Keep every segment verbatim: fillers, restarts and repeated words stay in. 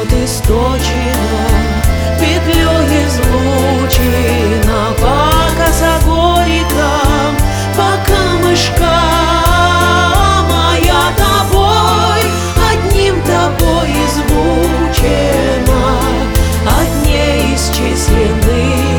течет источина, петлей излучина, по косогорикам, по камышкам. А я тобой, одним тобой измучена от неисчисленных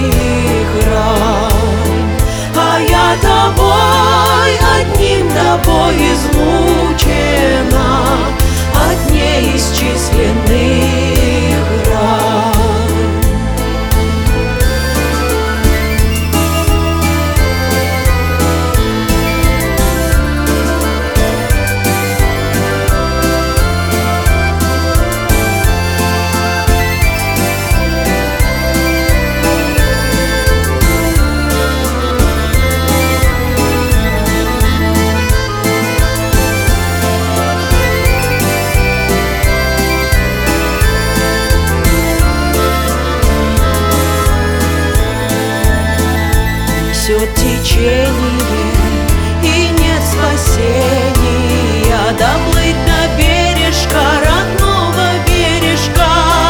ран. А я тобой, одним тобой измучена от неисчисленных ран. Несет течение, и нет спасения, доплыть до бережка, родного бережка.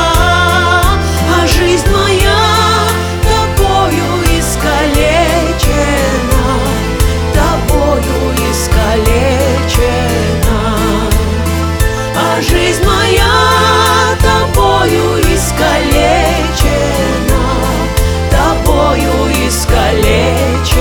А жизнь моя тобою искалечена, тобою искалечена. А жизнь моя тобою искалечена, тобою искалечена.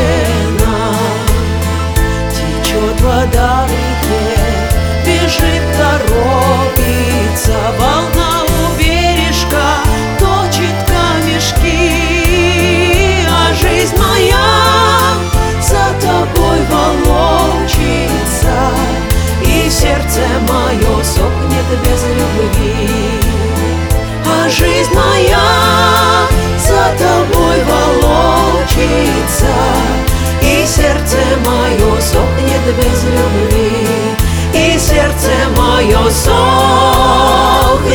Течет вода в реке, бежит, торопится, волна у бережка точит камешки. А жизнь моя за тобой волочится, и сердце мое сохнет без любви. А жизнь моя за тобой волочится, и сердце мое сохнет без любви, и сердце мое сохнет